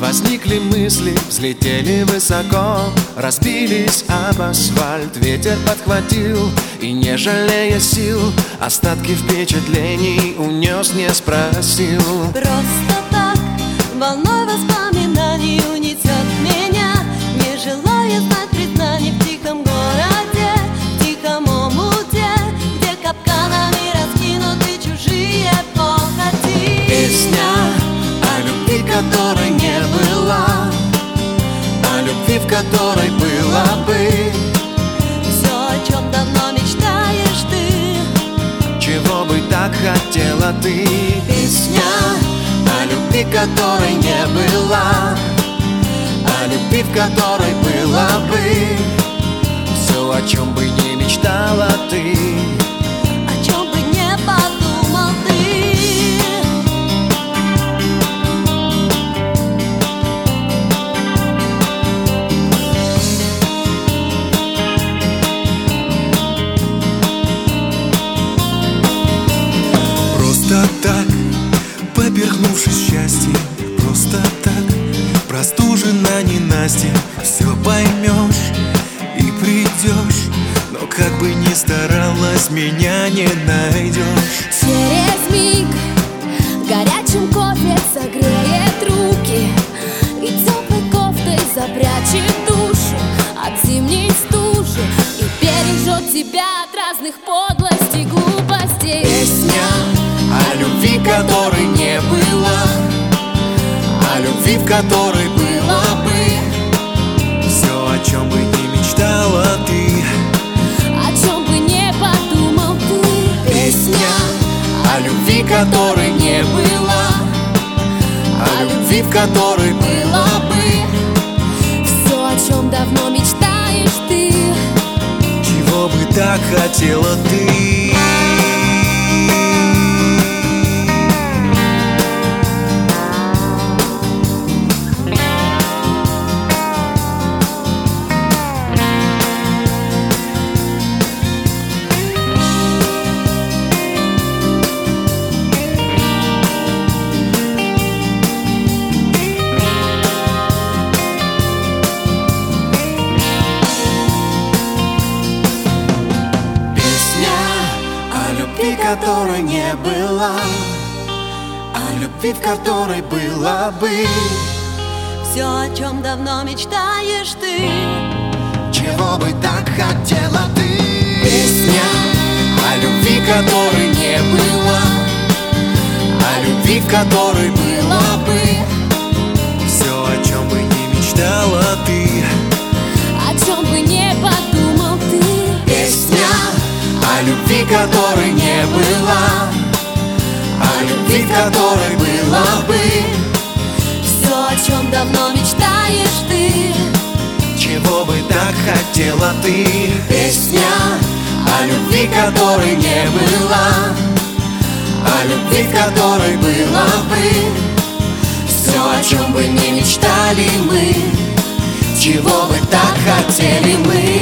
Возникли мысли, взлетели высоко, разбились об асфальт, ветер подхватил и, не жалея сил, остатки впечатлений унес, не спросил. Просто так, волной воспоминаний унесет меня, не желая знать признаний в тихом городе, в тихом омуте, где капканами раскинуты чужие похоти. Песня о любви, которой не была, о любви, в которой была бы все, о чем давно мечтаешь ты, чего бы так хотела ты. Песня о любви, которой не была, о любви, в которой была бы все, о чем бы не мечтала ты, о чем бы не подумал ты. Просто так, поперхнувшись счастьем, просто так, простужена ненастьем, все поймешь и придешь, но как бы ни старалась, меня не найдешь. Через миг горячим кофе согреет руки и теплой кофтой запрячет душу от зимней стужи и бережет тебя от разных подлостей, глупостей. Песня о любви, которой не было, о любви, в которой была бы Все, о чем бы ни мечтала ты, О чем бы не подумал ты. песня о любви, которой не было, о любви, в которой была бы Все, о чем давно мечтаешь ты, чего бы так хотела ты. которой не была, о любви, в которой была бы все, о чем давно мечтаешь ты, чего бы так хотела ты. Песня о любви, которой не было, о любви, в которой была бы все, о чем бы ни мечтала ты, о чем бы не подумал ты. Песня о любви, которой не было, о любви, в которой была бы все, о чем давно мечтаешь ты, чего бы так хотела ты. Песня о любви, которой не было, о любви, в которой была бы все, о чем бы не мечтали мы, чего бы так хотели мы.